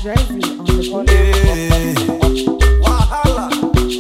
Jersey on the beat. Wahala.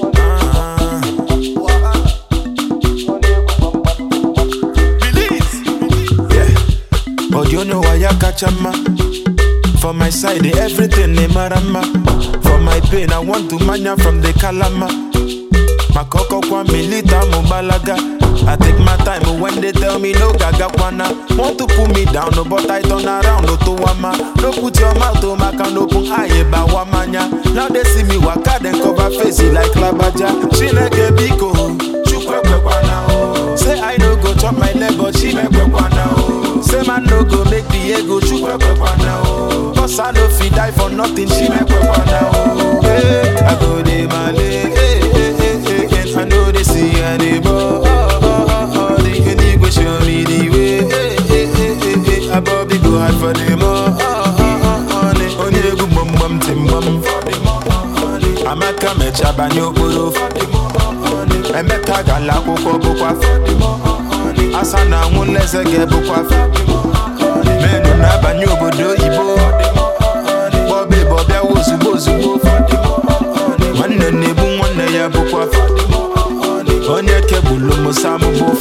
Release. Yeah. But you know why I catch a man. For my side, everything they marama. For my pain, I want to mania from the Kalama. Makoko kwa milita mubalaga. I take my time when they tell me no gaga kwana. Want to pull me down, no, but I turn around, no to wama. No put your mouth to my can open aye ba wamanya. Now they see me waka, then cover face it like labaja. She like a biko, chukwe kwana. Say I no go chop my leg, but she make kwana. Say man no go make the ego chukwe kwana. Cause I no fit die for nothing, she make kwana. Hey, I go de male, I know they see anymore. They go show me the way. I probably go hard for them all. Only a good mum tim mum. I'm a camecha banyo puro. I'm a tagala coco boqua. Asana won't let a get boqua. Men on a banyo bodo ibo. Bobby Bobby was supposed to go for them. One neighbor, one day, boqua. Onye kebulo musamu bofu.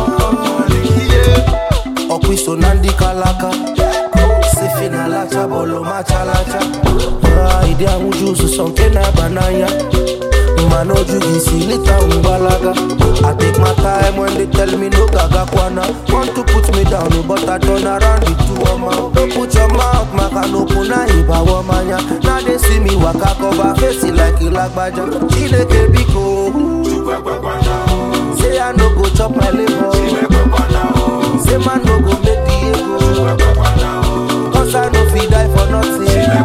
Okwiso nandi kalaka. Sifina lacha bolo machalacha. Idea mujuzu sonke na banaya. Mano jugisi lita umbalaga. I take my time when they tell me no gaga kwana. Want to put me down, but I turn around with two woman. Don't put your mouth, maka no puna iba wamanya. Now they see me waka cover face like ilagbaja. Chineke biko. Say I no go chop my liver. Say man no go make the ego. Cause I no fit die for nothing.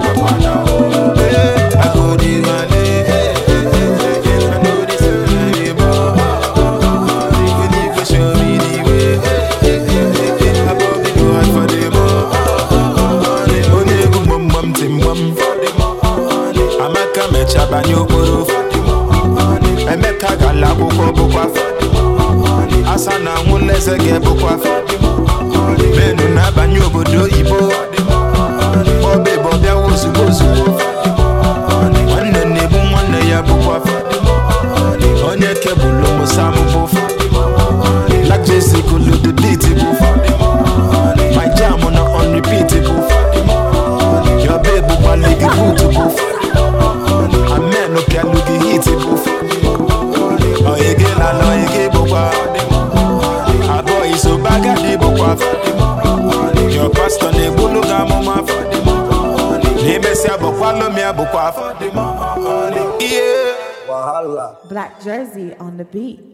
I go the money. I know this is anymore. They go show me the way. I probably go hard for them all. Only go mum tim mum. I'm a camecha banyo puro. I'm a tagala boko boko. Asana won't let a get boko. Men on a banyo bodo ibo. Bobby Bobby was supposed to go. One neighbor, one day, I book. Onye kebulo musamu bofu. Like Jesse could do the beatable. My jam on unrepeatable. Your baby one leg bootable. A man no can look hitable. Oh, you get a law, you get boba. A boy is so bad at the boba. Your pastor never look at mama. Yeah. Black Jersey on the beat.